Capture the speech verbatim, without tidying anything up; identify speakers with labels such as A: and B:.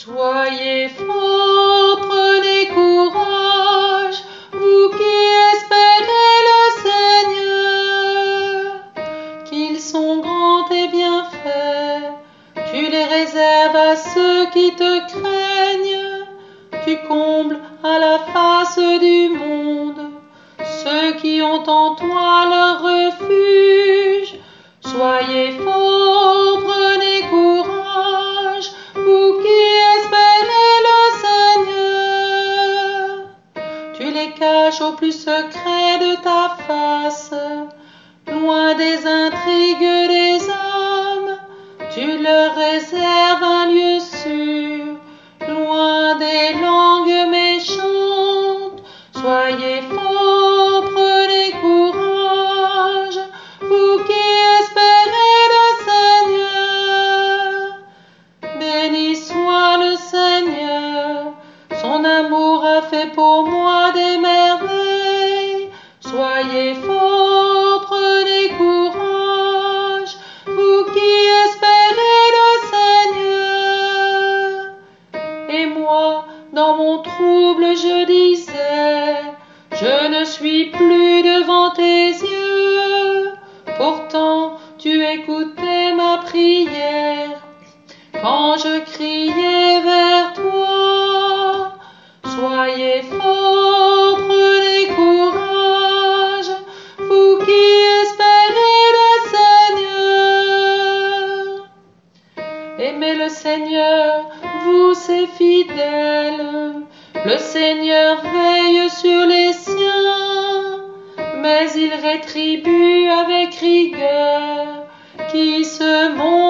A: Soyez forts, prenez courage, vous qui espérez le Seigneur, qu'ils sont grands et bienfaits, tu les réserves à ceux qui te craignent, tu combles à la face du monde ceux qui ont en toi leur refuge. Soyez forts, prenez courage, vous qui espérez le Seigneur. Tu les caches au plus secret de ta face, loin des intrigues des hommes. Tu leur réserves un lieu sûr, loin des langues méchantes. Soyez forts, prenez courage, vous qui espérez le Seigneur. Béni soit le Seigneur, son amour a fait pour moi des merveilles. Soyez forts, prenez courage, vous qui espérez le Seigneur. Et moi, dans mon trouble, je disais, je ne suis plus devant tes yeux. Pourtant, tu écoutais ma prière quand je criais vers toi. Soyez forts, prenez courage, vous qui espérez le Seigneur. Aimez le Seigneur, vous ses fidèles. Le Seigneur veille sur les siens, mais il rétribue avec rigueur qui se montre